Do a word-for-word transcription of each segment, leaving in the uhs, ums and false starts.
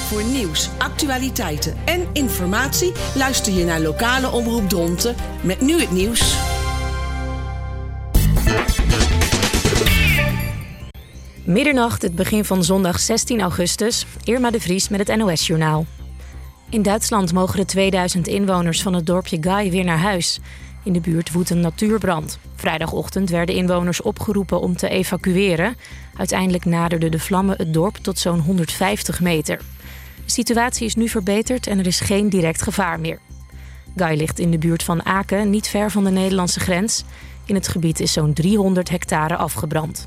Voor nieuws, actualiteiten en informatie luister je naar lokale omroep Dronten met nu het nieuws. Middernacht, het begin van zondag zestien augustus. Irma de Vries met het N O S-journaal. In Duitsland mogen de tweeduizend inwoners van het dorpje Gai weer naar huis. In de buurt woedt een natuurbrand. Vrijdagochtend werden inwoners opgeroepen om te evacueren. Uiteindelijk naderden de vlammen het dorp tot zo'n honderdvijftig meter. De situatie is nu verbeterd en er is geen direct gevaar meer. Gai ligt in de buurt van Aken, niet ver van de Nederlandse grens. In het gebied is zo'n driehonderd hectare afgebrand.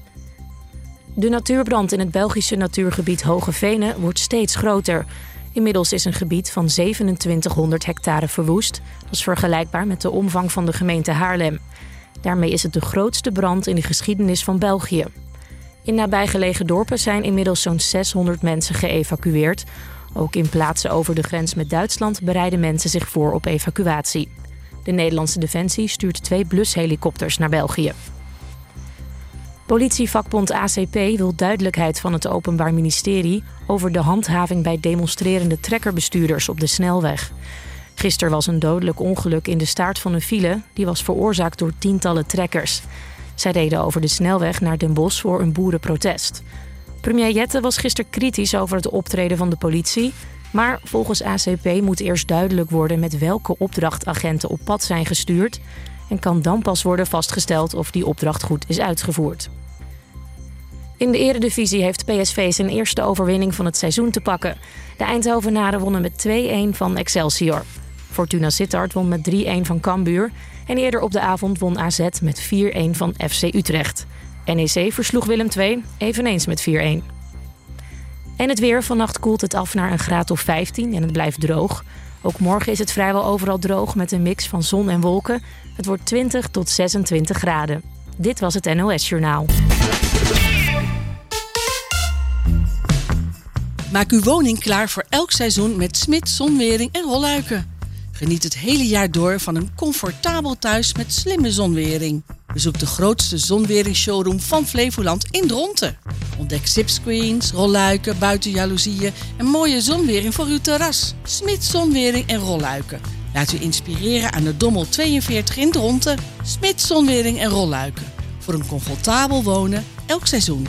De natuurbrand in het Belgische natuurgebied Hoge Venen wordt steeds groter. Inmiddels is een gebied van zevenentwintighonderd hectare verwoest. Dat is vergelijkbaar met de omvang van de gemeente Haarlem. Daarmee is het de grootste brand in de geschiedenis van België. In nabijgelegen dorpen zijn inmiddels zo'n zeshonderd mensen geëvacueerd. Ook in plaatsen over de grens met Duitsland bereiden mensen zich voor op evacuatie. De Nederlandse Defensie stuurt twee blushelikopters naar België. Politievakbond A C P wil duidelijkheid van het Openbaar Ministerie over de handhaving bij demonstrerende trekkerbestuurders op de snelweg. Gisteren was een dodelijk ongeluk in de staart van een file. Die was veroorzaakt door tientallen trekkers. Zij reden over de snelweg naar Den Bosch voor een boerenprotest. Premier Jette was gisteren kritisch over het optreden van de politie. Maar volgens A C P moet eerst duidelijk worden met welke opdracht agenten op pad zijn gestuurd. En kan dan pas worden vastgesteld of die opdracht goed is uitgevoerd. In de Eredivisie heeft P S V zijn eerste overwinning van het seizoen te pakken. De Eindhovenaren wonnen met twee-een van Excelsior. Fortuna Sittard won met drie-een van Cambuur. En eerder op de avond won A Z met vier-een van F C Utrecht. N E C versloeg Willem twee, eveneens met vier-een. En het weer. Vannacht koelt het af naar een graad of vijftien en het blijft droog. Ook morgen is het vrijwel overal droog met een mix van zon en wolken. Het wordt twintig tot zesentwintig graden. Dit was het N O S-journaal. Maak uw woning klaar voor elk seizoen met Smit Zonwering en Rolluiken. Geniet het hele jaar door van een comfortabel thuis met slimme zonwering. Bezoek de grootste zonweringsshowroom van Flevoland in Dronten. Ontdek zipscreens, rolluiken, buitenjaloezieën en mooie zonwering voor uw terras. Smit Zonwering en Rolluiken. Laat u inspireren aan de Dommel tweeënveertig in Dronten. Smit Zonwering en Rolluiken. Voor een comfortabel wonen elk seizoen.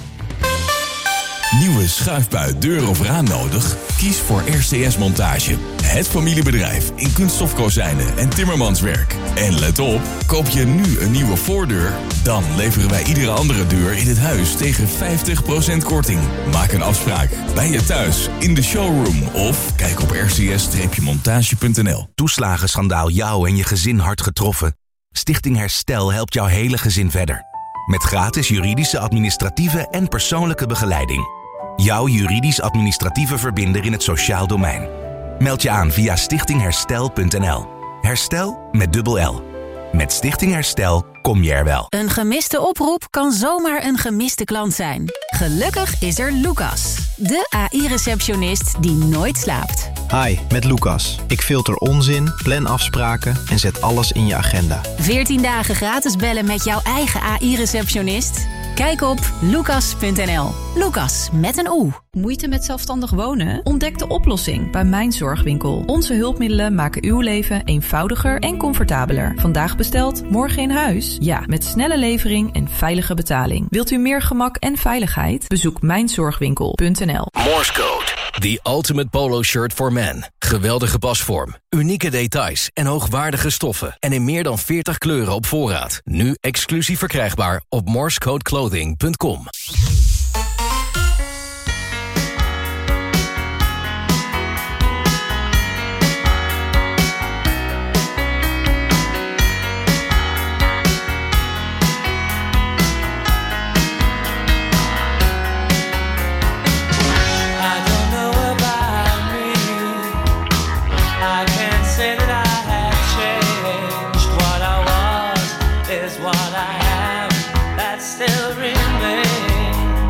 Nieuwe schuifbui, deur of raam nodig? Kies voor R C S Montage. Het familiebedrijf in kunststofkozijnen en timmermanswerk. En let op, koop je nu een nieuwe voordeur? Dan leveren wij iedere andere deur in het huis tegen vijftig procent korting. Maak een afspraak bij je thuis, in de showroom of kijk op r c s montage punt n l. Toeslagenschandaal jou en je gezin hard getroffen? Stichting Herstel helpt jouw hele gezin verder. Met gratis juridische, administratieve en persoonlijke begeleiding. Jouw juridisch-administratieve verbinder in het sociaal domein. Meld je aan via stichting herstel punt n l. Herstel met dubbel L. Met Stichting Herstel kom je er wel. Een gemiste oproep kan zomaar een gemiste klant zijn. Gelukkig is er Lucas, de A I-receptionist die nooit slaapt. Hi, met Lucas. Ik filter onzin, plan afspraken en zet alles in je agenda. veertien dagen gratis bellen met jouw eigen A I-receptionist? Kijk op lucas punt n l. Lucas met een O. Moeite met zelfstandig wonen? Ontdek de oplossing bij Mijn Zorgwinkel. Onze hulpmiddelen maken uw leven eenvoudiger en comfortabeler. Vandaag besteld, morgen in huis? Ja, met snelle levering en veilige betaling. Wilt u meer gemak en veiligheid? Bezoek mijn zorgwinkel punt n l. Morse Code. The Ultimate Polo Shirt for Men. Geweldige pasvorm, unieke details en hoogwaardige stoffen. En in meer dan veertig kleuren op voorraad. Nu exclusief verkrijgbaar op morsecode clothing punt com. What I have, that still remains.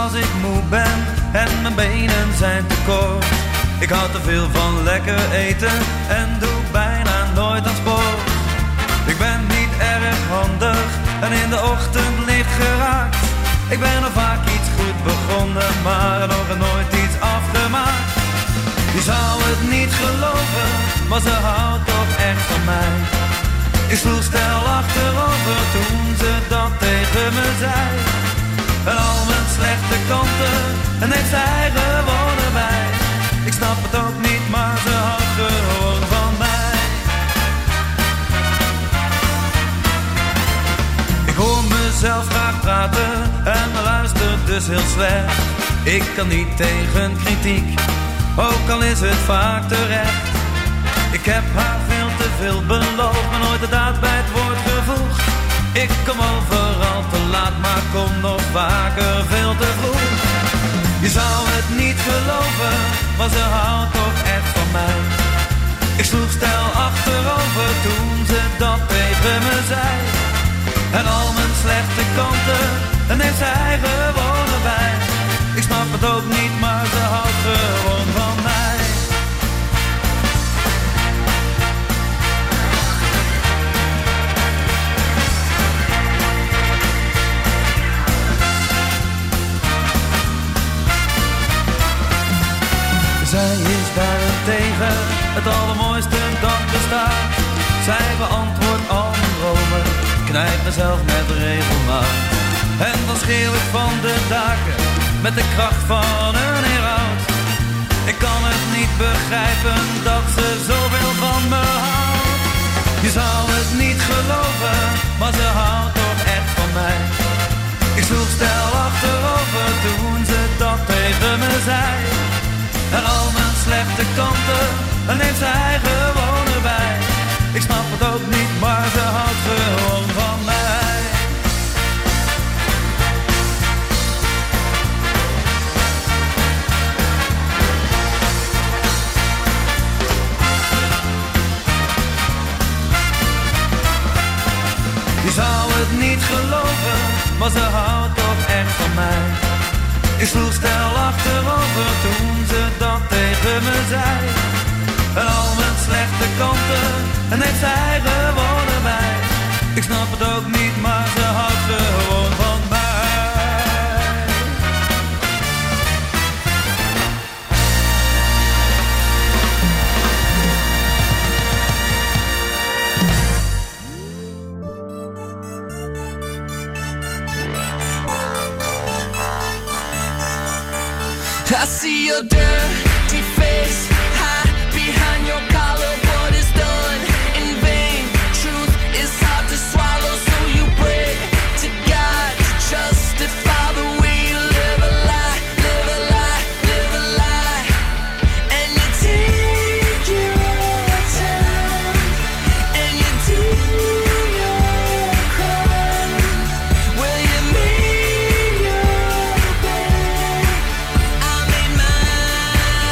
als ik moe ben en mijn benen zijn te kort. Ik hou te veel van lekker eten en doe bijna nooit aan sport. Ik ben niet erg handig en in de ochtend licht geraakt. Ik ben al vaak iets goed begonnen, maar nog nooit iets afgemaakt. Je zou het niet geloven, maar ze houdt toch echt van mij. Ik sloeg snel achterover toen ze dat tegen me zei. En al mijn slechte kanten, en heeft zij gewonnen bij. Ik snap het ook niet, maar ze houdt gewoon van mij. Ik hoor mezelf graag praten en luister dus heel slecht. Ik kan niet tegen kritiek, ook al is het vaak terecht. Ik heb haar veel te veel beloofd, maar nooit de daad bij het woord gevoegd. Ik kom overal te laat, maar kom nog vaker veel te vroeg. Je zou het niet geloven, maar ze houdt toch echt van mij. Ik sloeg stijl achterover toen ze dat tegen me zei. En al mijn slechte kanten, en heeft zij gewonnen bij. Ik snap het ook niet, maar ze houdt gewoon van mij. Zij is daarentegen het allermooiste dat bestaat. Zij beantwoordt al mijn dromen, knijpt mezelf met regelmaat. En dan schreeuw ik van de daken met de kracht van een heraut. Ik kan het niet begrijpen dat ze zoveel van me houdt. Je zou het niet geloven, maar ze houdt toch echt van mij. Ik sloeg stijl achterover toen ze dat tegen me zei. En al mijn slechte kanten, en heeft zij gewonnen bij. Ik snap het ook niet, maar ze houdt gewoon van mij. Je zou het niet geloven, maar ze houdt toch echt van mij. Ik sloeg stijl achterover toen ze dat tegen me zei. En al mijn slechte kanten, en heeft zij gewonnen bij. Ik snap het ook niet, maar ze houdt gewoon van mij. I see your dirty face, hide behind your collar. What is done in vain? Truth is hard to swallow, so you pray to God to justify the way you live a lie, live a lie, live a lie. And you take your time, and you do your crime. Will you make your bed? I made mine.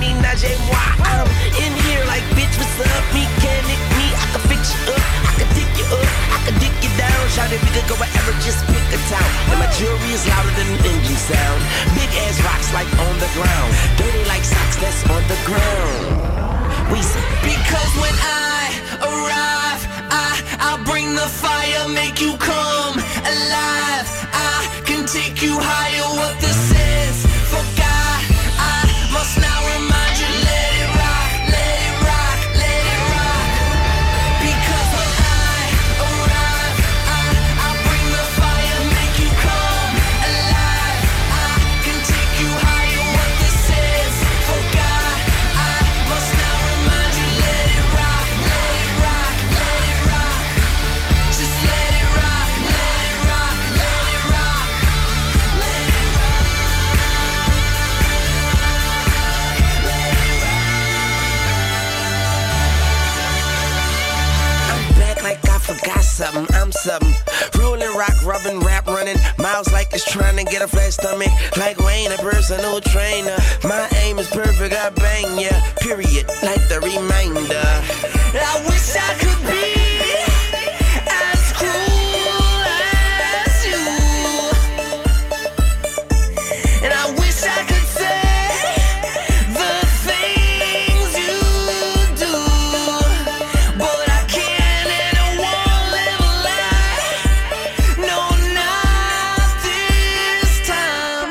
Nani, Najee, moi. I'm in here like, bitch, what's up? Mechanic, me, I can fix you up. I can dick you up. I can dick you down. Shout if we could go wherever, just pick a town. And my jewelry is louder than an engine sound. Big ass rocks like on the ground. Dirty like socks that's on the ground. We say, because when I arrive, I, I'll bring the fire, make you come alive. I can take you higher, what this is. Forgot, I must now remind you, let it rock, let it rock, let it rock. Because when I arrive, I, I'll bring the fire, make you come alive. I can take you higher, what this is. Forgot, I must now remind you, let it rock, let it rock, let it rock. Just let it rock, let it rock, let it rock, let it rock, let it rock. I'm back like I forgot something, I'm something. Ruling, rock, rubbing, rap running. Miles like it's trying to get a flat stomach. Like Wayne, a personal trainer. My aim is perfect, I bang ya. Period, like the reminder. I wish I could be as cruel as you. And I wish I could say the things you do. But I can't and I won't live a lie. No, not this time.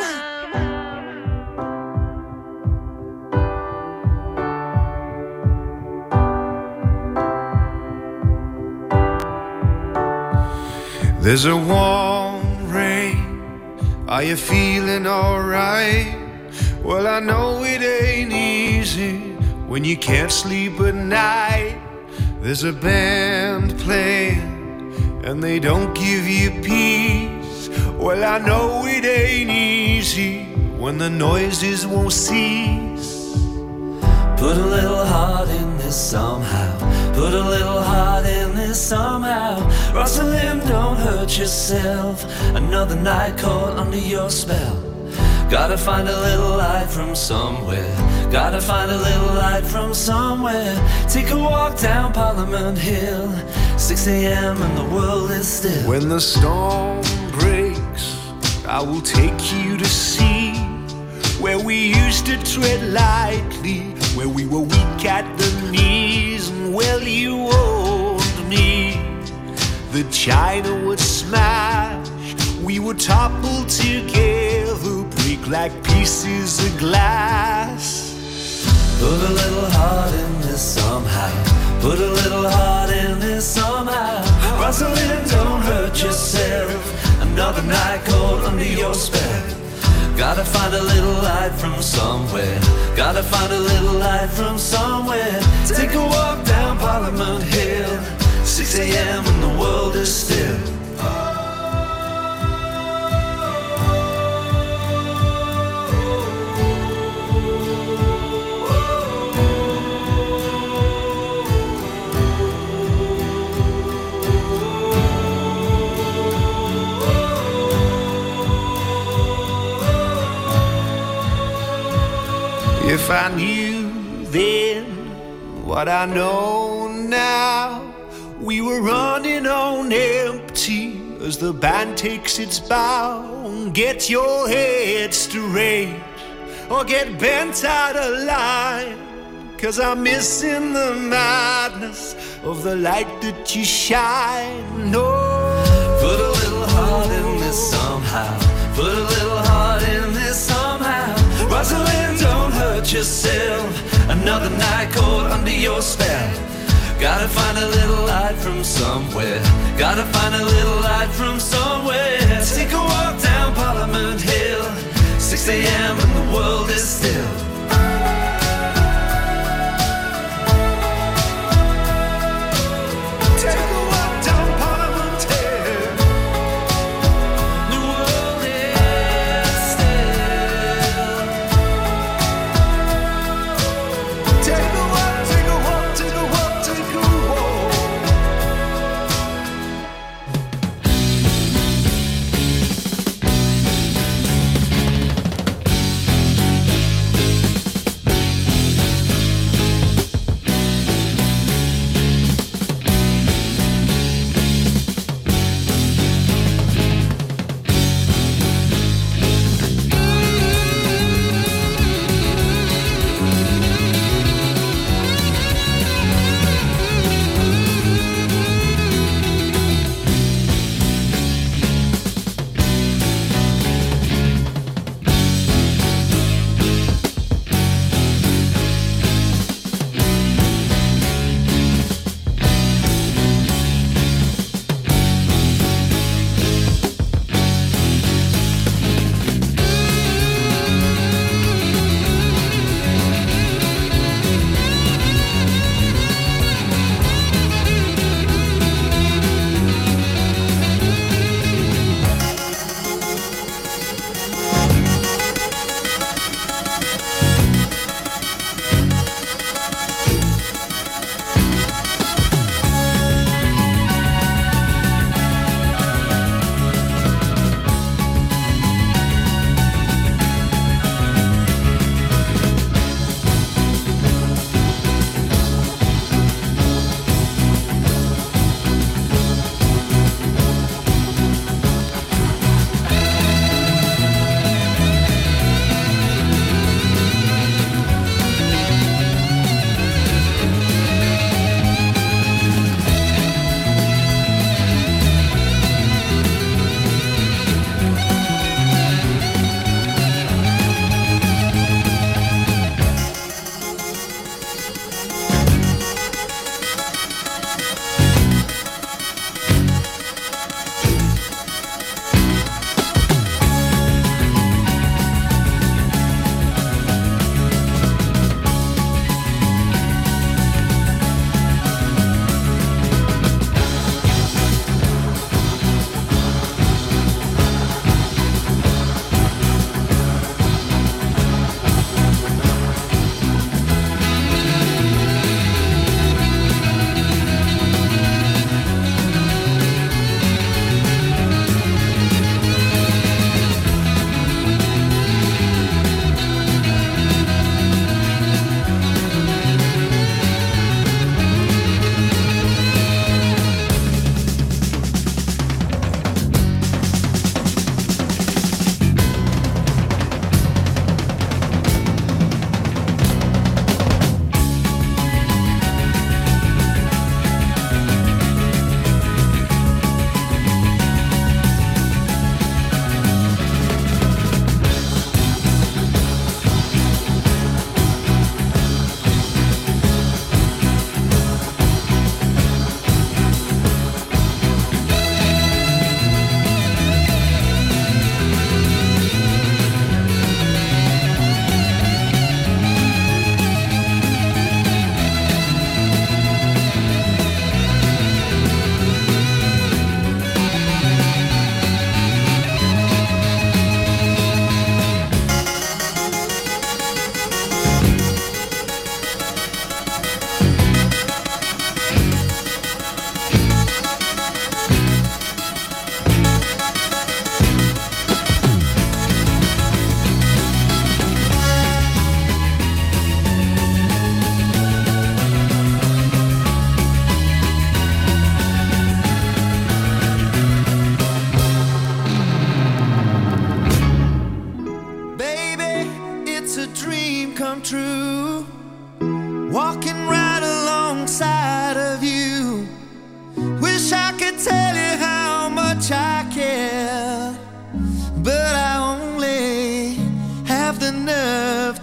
There's a warm rain. Are you feeling alright? Well, I know it ain't easy when you can't sleep at night. There's a band playing and they don't give you peace. Well, I know it ain't easy when the noises won't cease. Put a little heart in this somehow. Put a little heart in this somehow. Rosalind, don't hurt yourself. Another night caught under your spell. Gotta find a little light from somewhere. Gotta find a little light from somewhere. Take a walk down Parliament Hill. six a.m. and the world is still. When the storm breaks, I will take you to see where we used to tread lightly, where we were weak at the knees. And well, you owned me. The china would smash, we would topple together, break like pieces of glass. Put a little heart in this somehow. Put a little heart in this somehow. Rosalind, don't hurt yourself. Another night caught under your spell. Gotta find a little light from somewhere. Gotta find a little light from somewhere. Take a walk down Parliament Hill. six a.m. and the world is still. If I knew then what I know now, we were running on empty as the band takes its bow. Get your head straight or get bent out of line, 'cause I'm missing the madness of the light that you shine. No. Put a little heart in this somehow. Put a little heart in this somehow. Rosalind, don't hurt yourself. Another night caught under your spell. Gotta find a little light from somewhere. Gotta find a little light from somewhere. Take a walk down Parliament Hill. six a.m. and the world is still.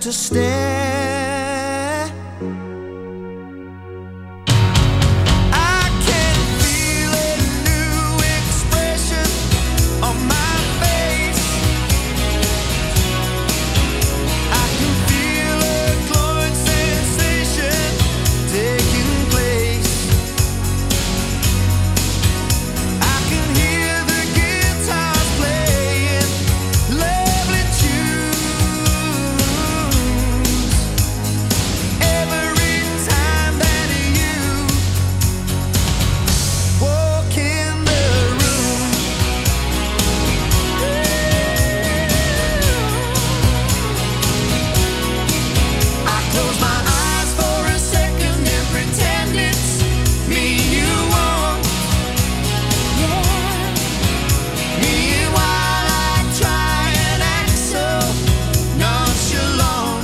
to stare. I can feel a new expression on my face. I can feel a glowing sensation taking place. I can hear the guitars playing lovely tunes. Every time that you walk in the room, I close my eyes for a second and pretend it's me you want. Meanwhile, I try and act so nonchalant.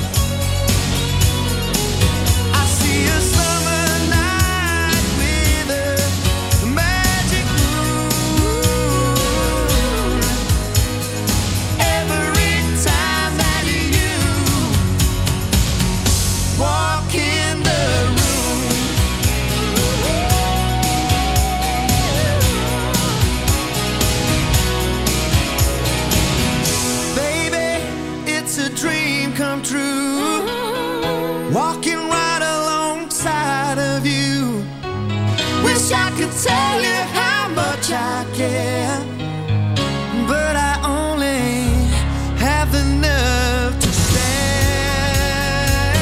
I see a summer night with a magic moon. Every time that you walk in the room, baby, it's a dream come true. Walking right alongside of you. Wish I could tell you how much I care, but I only have the nerve to stare.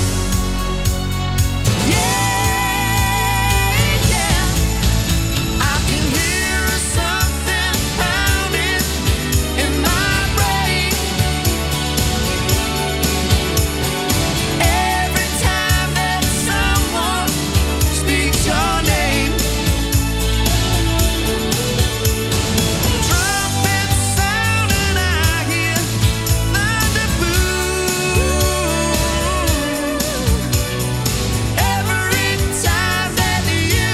Yeah, yeah. I can hear something pounding in my brain. Every time that someone speaks your name, trumpets sound and I hear thunder boom. Every time that you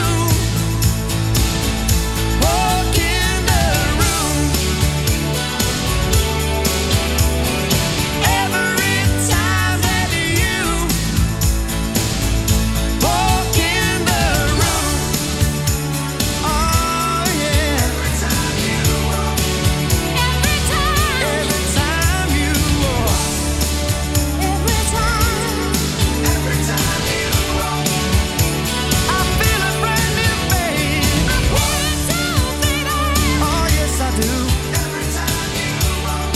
walk in the room, every time that you walk in the room, oh yeah. Every time you walk, every time, every time you walk, every time, every time you walk, I feel a brand new babe. I want to, baby. Oh yes, I do. Every time you walk,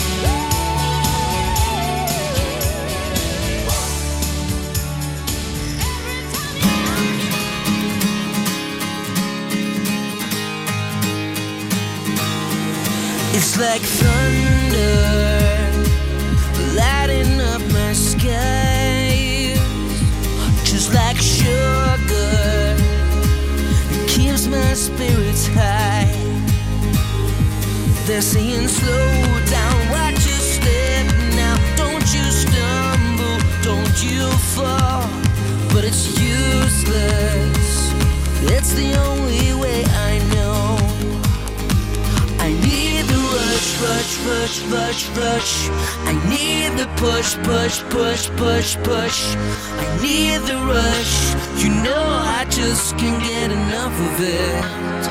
it's like thunder lighting up my skies, just like sugar, it keeps my spirits high. They're saying slow down, watch your step now, don't you stumble, don't you fall, but it's useless, it's the only way I know. I need the rush, rush, rush, rush, rush. I need the push, push, push, push, push. I need the rush. You know I just can't get enough of it.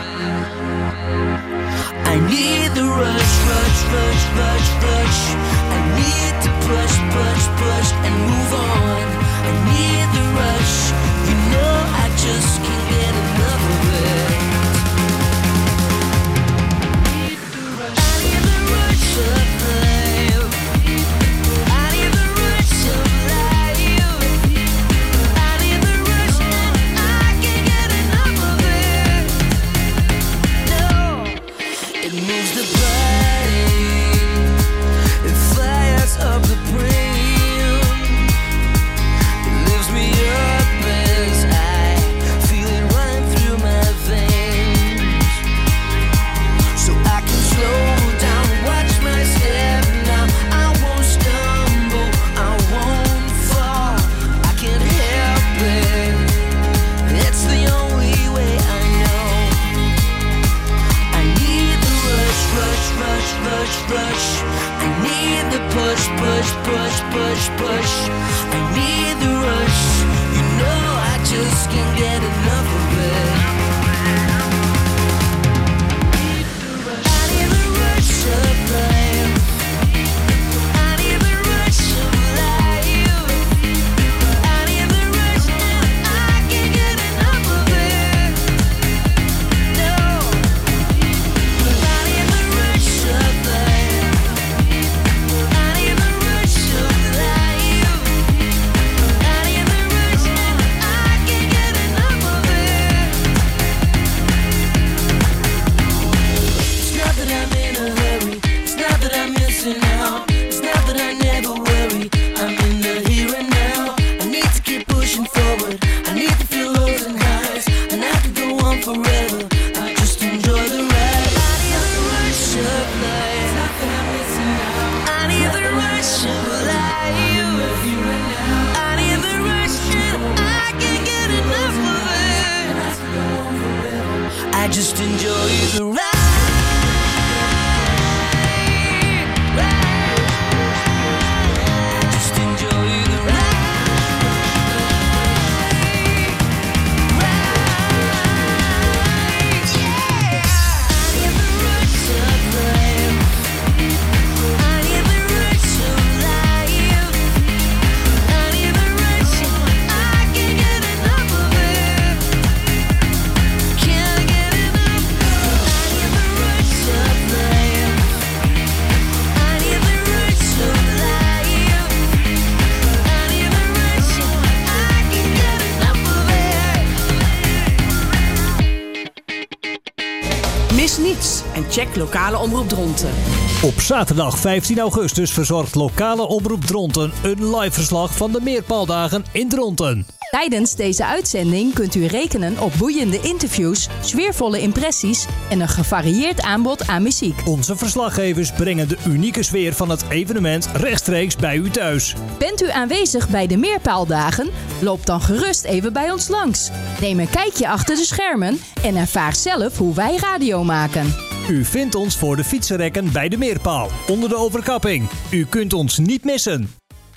I need the rush, rush, rush, rush, rush. I need to push, push, push and move on. I need the rush. You know I just can't get enough of it. Up the brain, it lifts me up as I feel it running through my veins. So I can slow down, watch my step now. I won't stumble, I won't fall. I can't help it, it's the only way I know. I need the rush, rush, rush, rush, rush. I need the push, push, push, push, push. I need the rush. You know I just can't get enough of it. I need the rush of life. I need the rush of life. I need the rush and I can't get enough of it. No. I need the rush of life. I need the rush of life. I need the rush and I can't get enough of it. It's not that I'm in a hurry. It's not that I'm missing out. It's not that I never worry. I'm in the here and now. I need to keep pushing forward. I need to feel lows and highs. And I could go on forever. I just enjoy the ride. I need the rush of life. It's not that I'm missing out. I need the rush of life. I need the rush and I can't get enough of it. I just enjoy the ride. Just enjoy the Mis niets en check lokale omroep Dronten. Op zaterdag vijftien augustus verzorgt lokale omroep Dronten een live verslag van de Meerpaaldagen in Dronten. Tijdens deze uitzending kunt u rekenen op boeiende interviews, sfeervolle impressies en een gevarieerd aanbod aan muziek. Onze verslaggevers brengen de unieke sfeer van het evenement rechtstreeks bij u thuis. Bent u aanwezig bij de Meerpaaldagen? Loop dan gerust even bij ons langs. Neem een kijkje achter de schermen en ervaar zelf hoe wij radio maken. U vindt ons voor de fietsenrekken bij de Meerpaal, onder de overkapping. U kunt ons niet missen.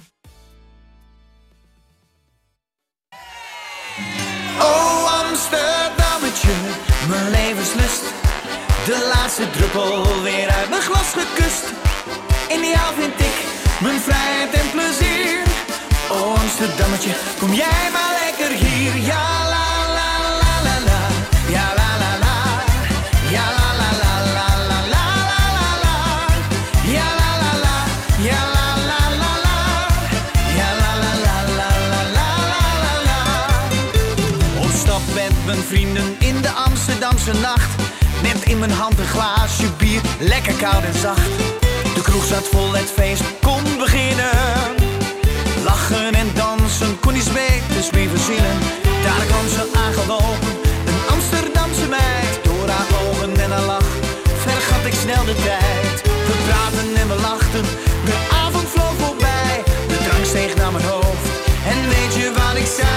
Oh Amsterdammetje, mijn levenslust. De laatste druppel weer uit mijn glas gekust. In jou vind ik mijn vrijheid en plezier. Oh Amsterdammetje, kom jij maar lekker hier. Ja la la la la la, ja la la la, ja la la la la la la la la, ja la la la, ja la la la la, ja la la la la la la la la. Op stap met mijn vrienden in de Amsterdamse nacht. Met in mijn hand een glaasje bier, lekker koud en zacht. De kroeg zat vol, het feest kon beginnen. Lachen en dansen, kon niets beters meer verzinnen. Daar kwam ze aangelopen, een Amsterdamse meid. Door haar ogen en haar lach vergat ik snel de tijd. We praten en we lachten, de avond vloog voorbij. De drank steeg naar mijn hoofd, en weet je wat ik zei?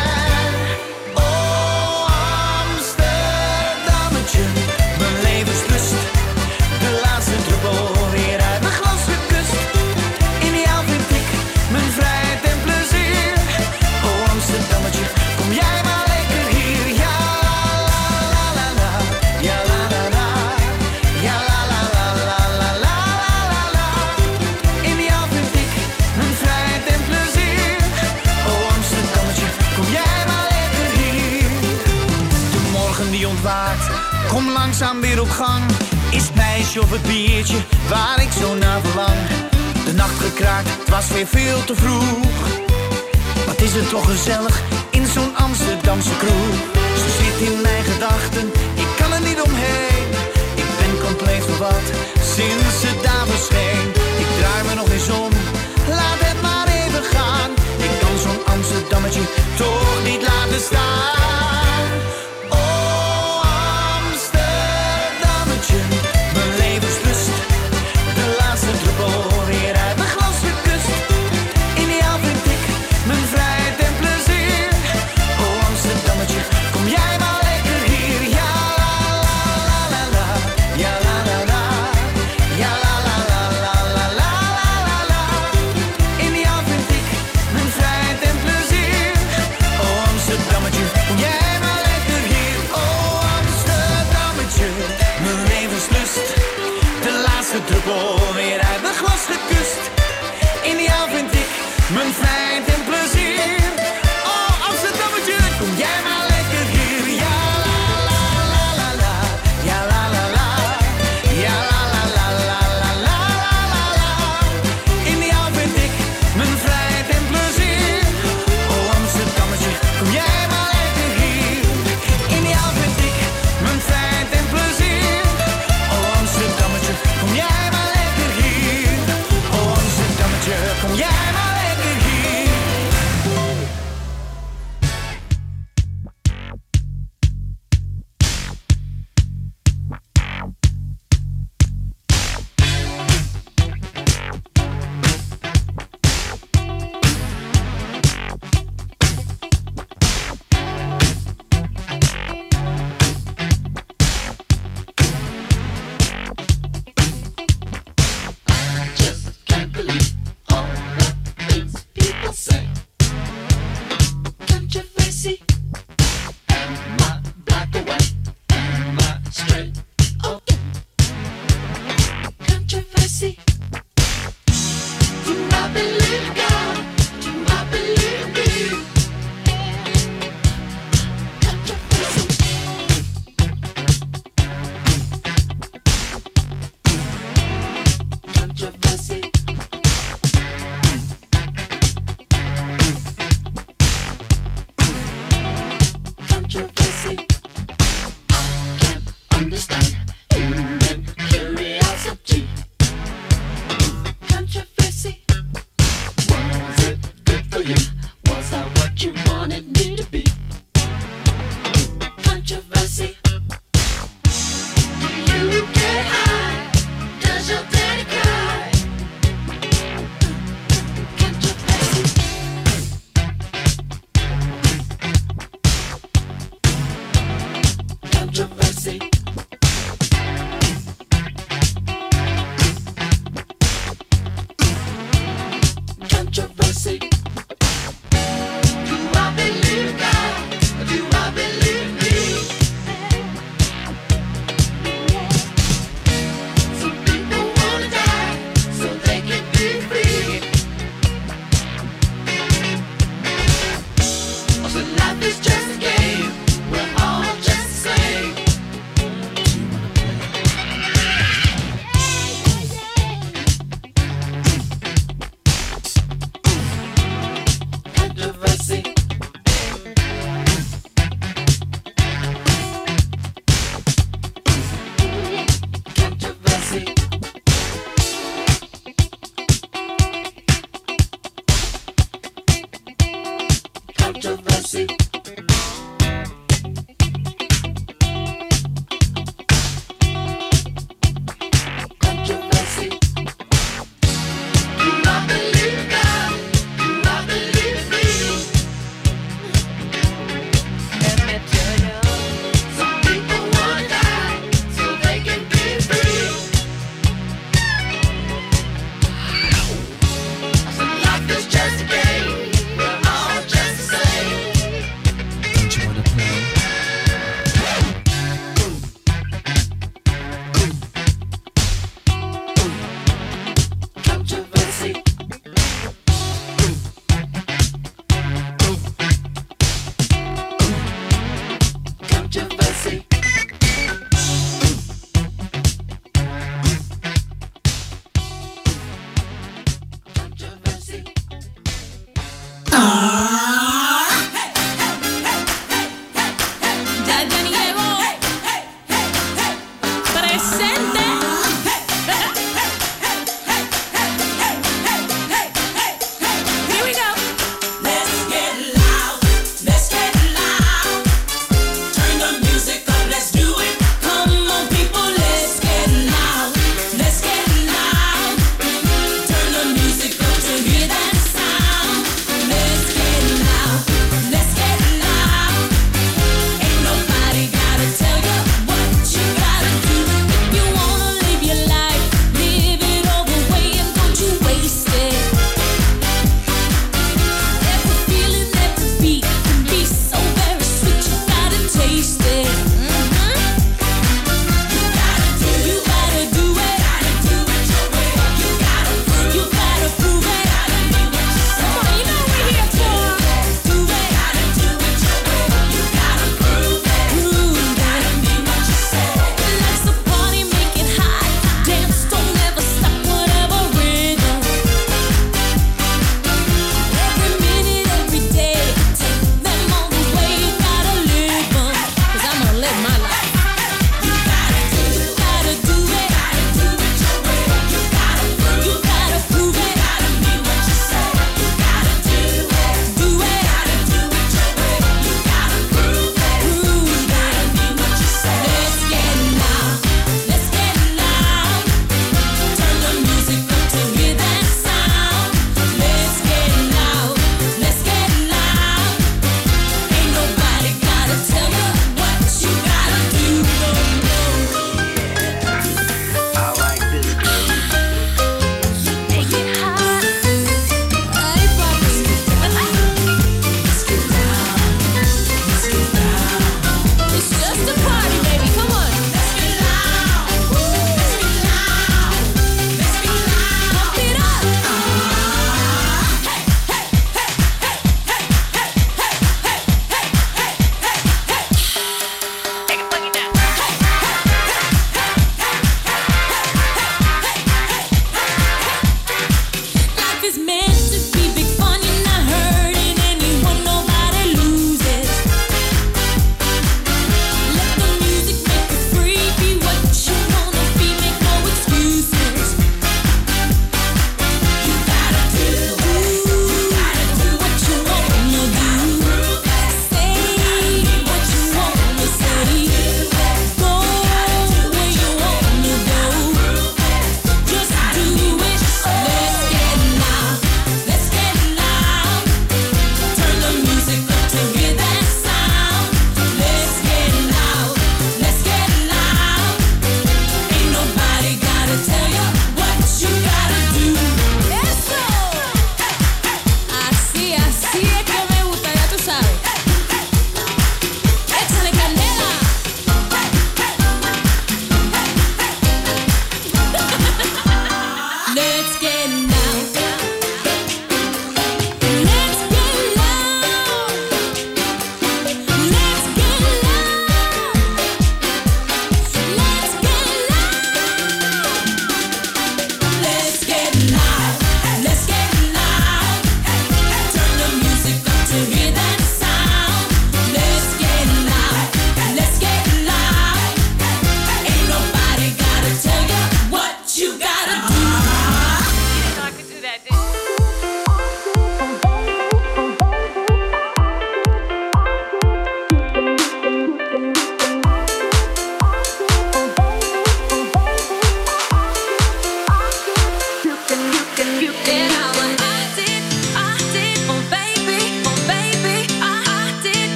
Oh Amsterdammetje, mijn levenslust. De laatste druppel weer uit mijn glas gekust. In jou vind ik mijn vrijheid en plezier. Oh Amsterdammetje, kom jij maar lekker hier. Ja la la la, ja la la la, ja la la la la la la la la. In jou vind ik mijn vrijheid en plezier. Oh Amsterdammetje, kom jij maar lekker hier. De morgen die ontwaakt, kom langzaam weer op gang. Is het meisje of het biertje waar ik zo naar verlang? De nacht gekraakt, het was weer veel te vroeg. Wat is het toch gezellig in zo'n Amsterdamse kroeg. Ze zit in mijn gedachten, ik kan er niet omheen. Ik ben compleet verward, sinds ze daar verscheen. Ik draai me nog eens om, laat het maar even gaan. Ik kan zo'n Amsterdammetje toch niet laten staan. Oh Amsterdammetje, mijn levenslust. De laatste druppel weer uit mijn glas gekust. In jou vind ik mijn vrijheid en plezier. Oh Amsterdammetje, kom jij maar lekker hier. Ja la la la la, ja la la la, ja la la la la la laatste druppel weer uit mijn glas gekust. Ideaal vind ik mijn vrijheid en plezier. Oh, Amsterdammetje, kom jij maar lekker hier. Ja, la, la, la, la, la. Ja, la, la, la. Ja, la, la, la, la, la, la, la, la. Ideaal vind ik mijn vrijheid en plezier. Oh, Amsterdammetje, kom jij maar lekker hier. Ideaal vind ik mijn vrijheid en plezier. Oh, Amsterdammetje, kom jij maar lekker hier. Oh, Amsterdammetje, kom jij maar lekker hier. Can't believe all the things people say. Controversy. Am I black or white? Am I straight or gay? Controversy. Do I believe God? Do I believe me? Controversy. Controversy. Controversy. I can't understand human curiosity. Controversy. Was it good for you? Was I what you wanted me to be? Controversy. Do you get high? Does your daddy cry? Controversy. Controversy. Controversy. Do I believe God? Do I believe me? Some people want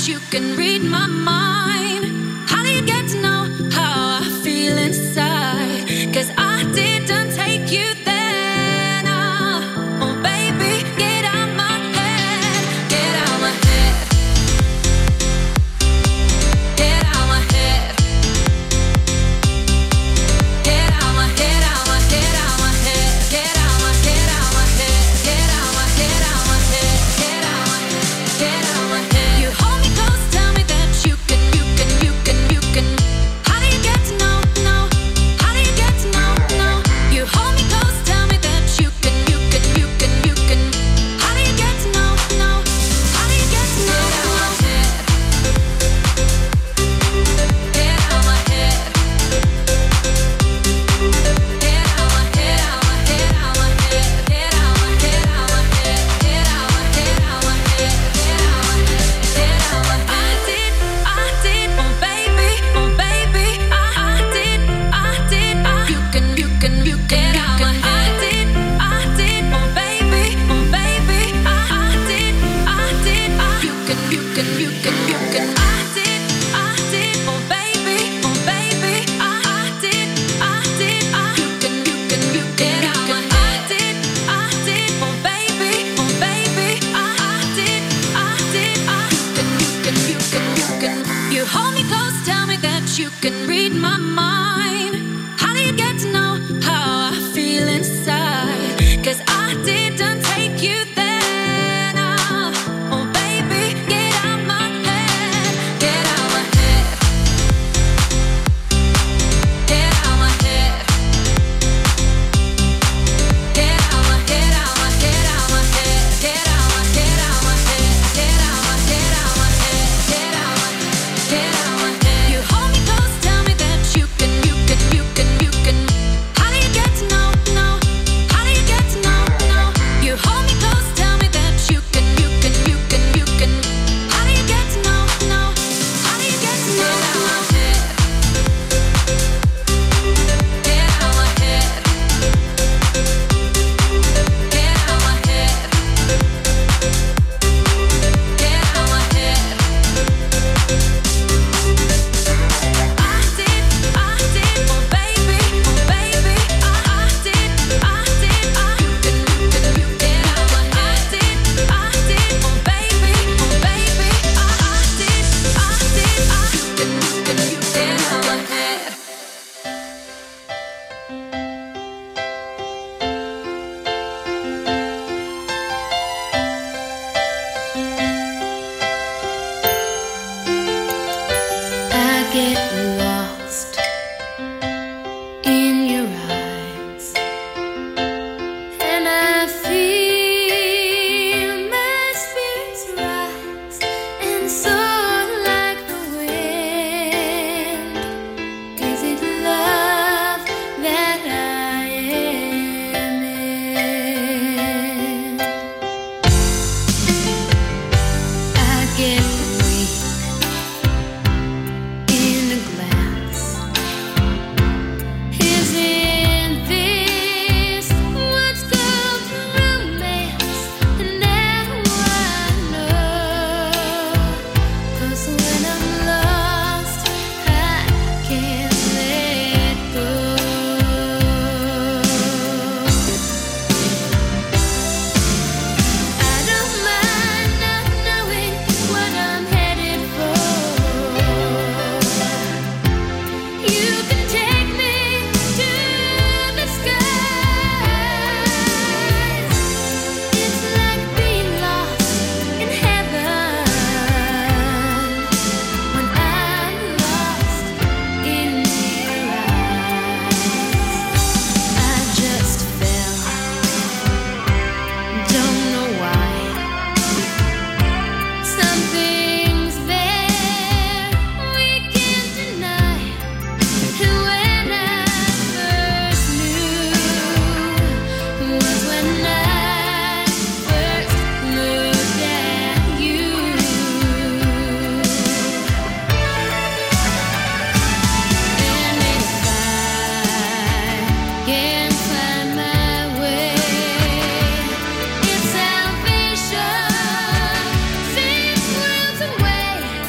that you can read my mind? How do you get to know how I feel inside? 'Cause I didn't take you there. Nah. Oh baby, get out my head, get out my head, get out my head, get out my head, out my head, out my head, get out my head, out my head, get out my head, out my head, get out my head, get out my head. You hold me close, tell me that you can, you can, you can, you can. How do you get to know, know? How do you get to know, know? You hold me close, tell me that you can, you can, you can, you can. How do you get to know, know? How do you get to know? Get out my head, get out my head, out my head, out my head, get out my head, out my head, get out my head, out my head, get out my head, get out my head. I did, I did, oh baby, oh baby, I, I did, I did, I. You can, you can, you can, get out my head. I did, I did, oh baby, oh baby, I, I did, I did, I. You can, you can, you can, you can. I did, I did, oh baby, oh baby, I, I did, I did, I. You can, you can, you can, get out my head. I did, I did, oh baby, oh baby, I, I did, I did, I. You can, you can, you can, you can. You hold me close, tell me that you can read my mind. How do you get to know how I feel inside? 'Cause I didn't take you there. Nah. Oh baby, get out my head, get out my head, get out my head, get out my head, out my head, out my head, get out my head, out my head, get out my head, out my head, get out my head, get out my head. You hold me close, tell me that you can, you can, you can, you can. How do you get to know, know? How do you get to know, know? You hold me close, tell me that you can, you can, you can, you can. How do you get to know, know? How do you get to know? Get out my head, get out my head, get out my head, I did, I did, oh baby, oh baby, I, I did, I did, I. You can, you can, you get out my head. I did, I did, oh baby, oh baby, I, I did, I did, I. You can, you can, you get out my head. I get lost in your eyes, and I feel my spirits rise and soar like the wind. Is it love that I am in? I get weak in a glass. Isn't this what's called romance? And now I know. 'Cause when I'm lost, I can't let go. I don't mind not knowing what I'm headed for. You can take me to the skies. It's like being lost in heaven when I'm lost in your eyes. I just fell, don't know why. Something's there we can't deny. And when I first knew was when I first looked at you. And if I can find my way, if salvation seems worlds away,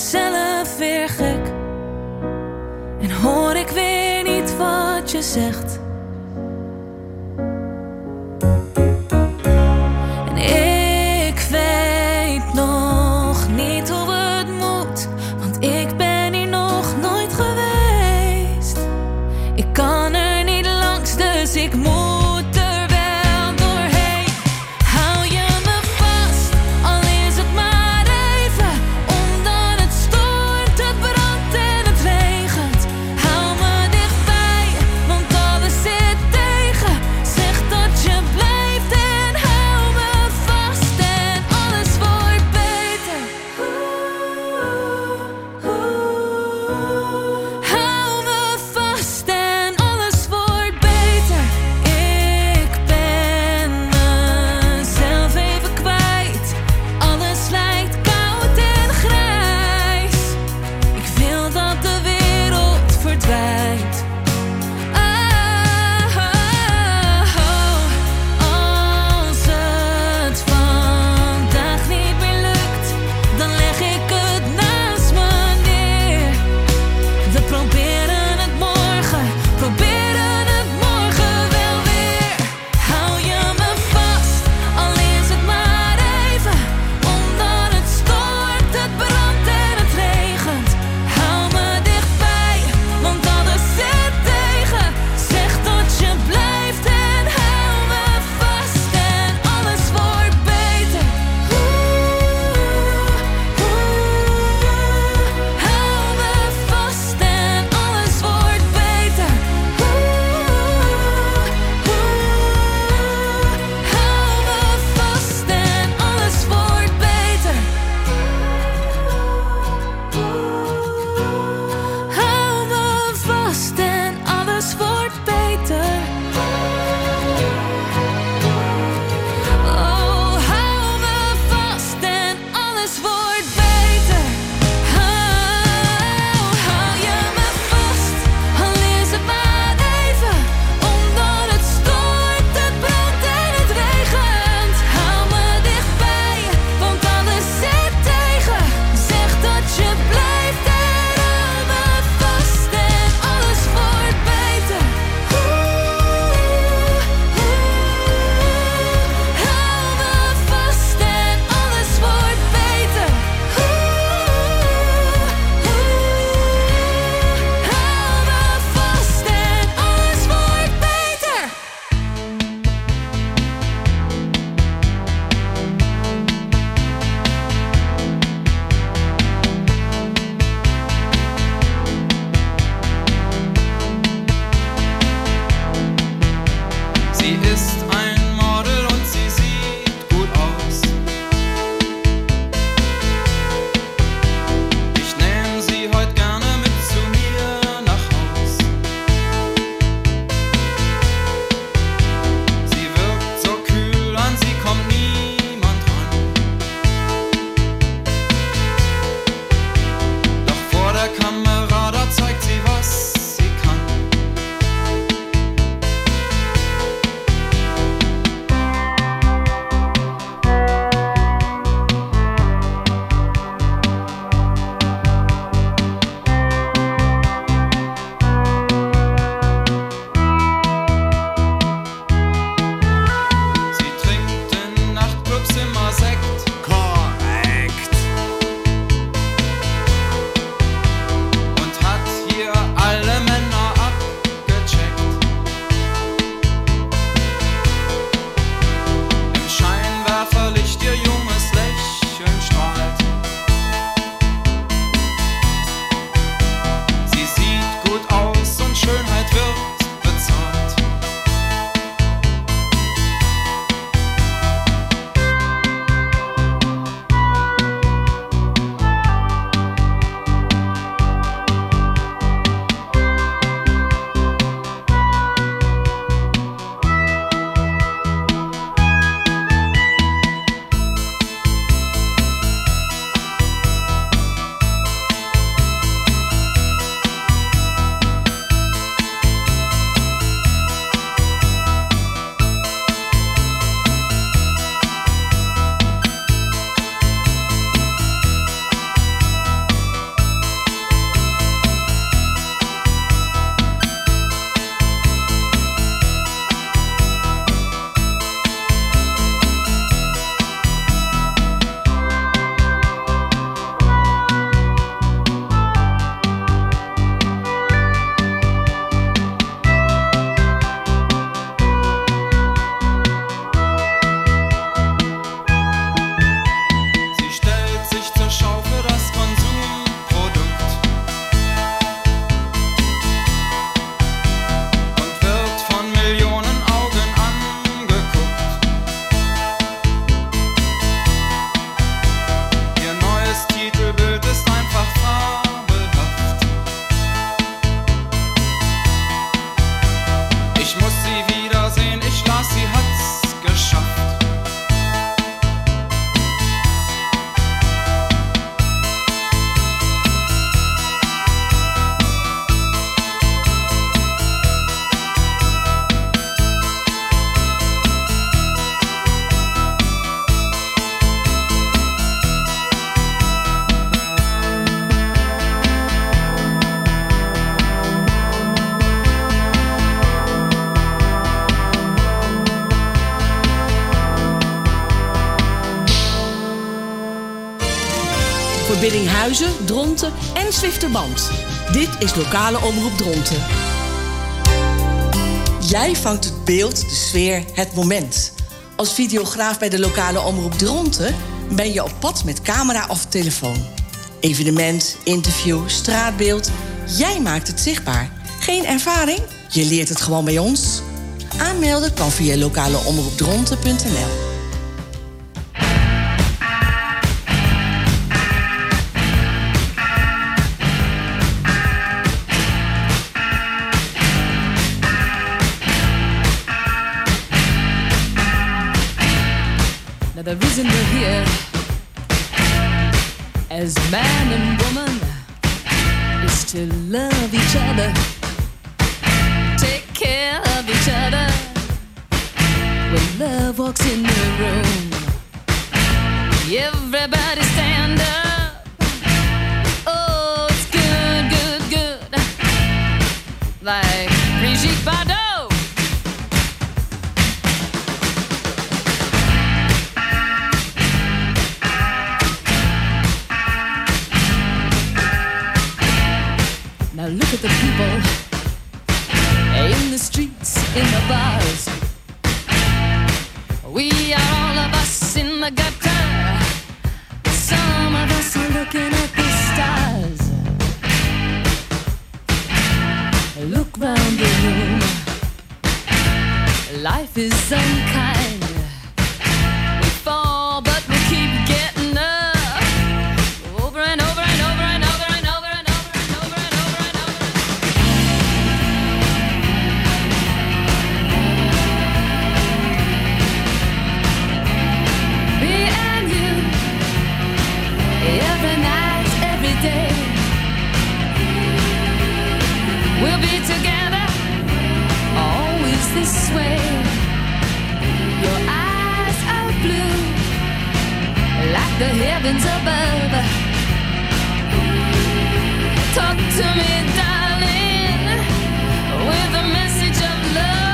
mezelf weer gek. En hoor ik weer niet wat je zegt. En ik weet nog niet hoe het moet, want ik ben hier nog nooit geweest. Ik kan er niet langs, dus ik moet er wel doorheen. Hou je me vast, al is het maar even, omdat het stormt, het brandt en het regent. Hou me dichtbij, want alles zit tegen. Zeg dat je blijft en hou me vast en alles wordt beter. Hou me vast en alles wordt beter. Ich muss sie wiedersehen, ich las, sie hat's geschafft. Voor Biddinghuizen, Dronten en Zwifterband. Dit is lokale omroep Dronten. Jij vangt het beeld, de sfeer, het moment. Als videograaf bij de lokale omroep Dronten ben je op pad met camera of telefoon. Evenement, interview, straatbeeld. Jij maakt het zichtbaar. Geen ervaring? Je leert het gewoon bij ons. Aanmelden kan via lokaleomroepdronten punt n l. The reason we're here as man and woman is to love each other, take care of each other. When love walks in the room, everybody stand up. Oh, it's good, good, good, like Brigitte Bardot. Now look at the people in the streets, in the bars. We are all of us in the gutter. Some of us are looking at the stars. Look round the room. Life is unkind. We fall, but we keep getting up. Over and over and over and over and over and over and over and over and over. Me and you, every night, every day. We'll be together, always this way. Your eyes are blue, like the heavens above. Talk to me, darling, with a message of love.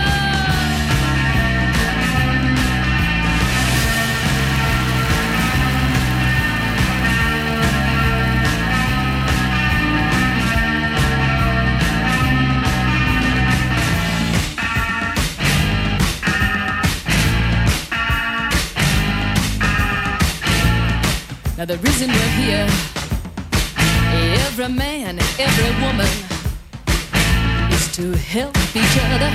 Now the reason we're here, every man, every woman, is to help each other,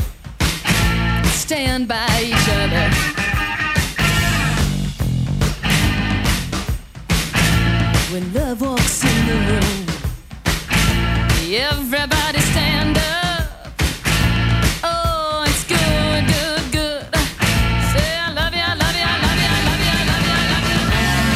stand by each other. When love walks in the room, everybody stand up. Oh, it's good, good, good. Say I love you, I love you, I love you, I love you, I love you, I love you.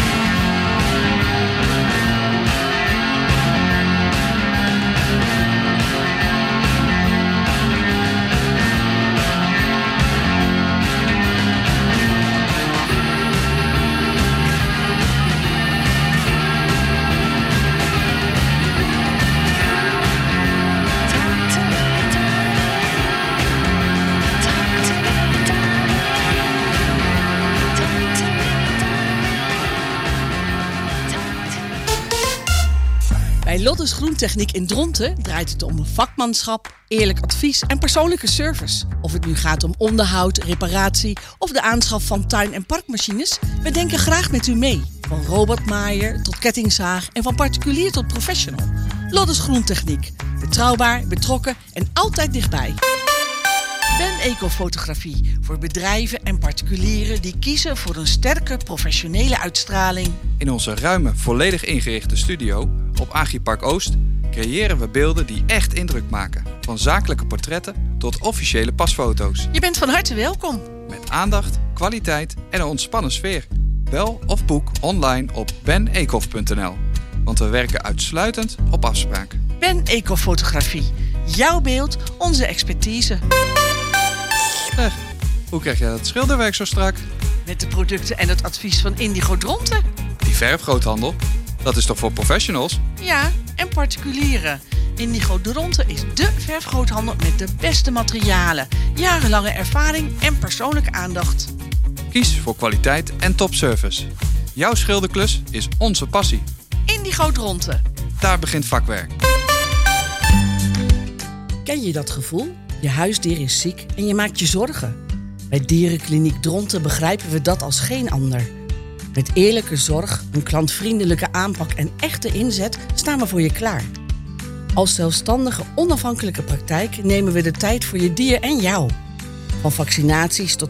Bij Lottes Groentechniek in Dronten draait het om vakmanschap, eerlijk advies en persoonlijke service. Of het nu gaat om onderhoud, reparatie of de aanschaf van tuin- en parkmachines, we denken graag met u mee. Van robotmaaier tot kettingzaag en van particulier tot professional. Lottes Groentechniek. Betrouwbaar, betrokken en altijd dichtbij. Ben Ecofotografie voor bedrijven en particulieren die kiezen voor een sterke professionele uitstraling. In onze ruime, volledig ingerichte studio op Agripark Oost creëren we beelden die echt indruk maken. Van zakelijke portretten tot officiële pasfoto's. Je bent van harte welkom. Met aandacht, kwaliteit en een ontspannen sfeer. Bel of boek online op ben eekhof punt n l. Want we werken uitsluitend op afspraak. Ben Eekhof Fotografie. Jouw beeld, onze expertise. Zeg, hoe krijg jij dat schilderwerk zo strak? Met de producten en het advies van Indigo Dronten. Die verfgroothandel, dat is toch voor professionals? Ja, en particulieren. Indigo Dronten is dé verfgroothandel met de beste materialen, jarenlange ervaring en persoonlijke aandacht. Kies voor kwaliteit en topservice. Jouw schilderklus is onze passie. Indigo Dronten. Daar begint vakwerk. Ken je dat gevoel? Je huisdier is ziek en je maakt je zorgen. Bij Dierenkliniek Dronten begrijpen we dat als geen ander. Met eerlijke zorg, een klantvriendelijke aanpak en echte inzet staan we voor je klaar. Als zelfstandige, onafhankelijke praktijk nemen we de tijd voor je dier en jou. Van vaccinaties tot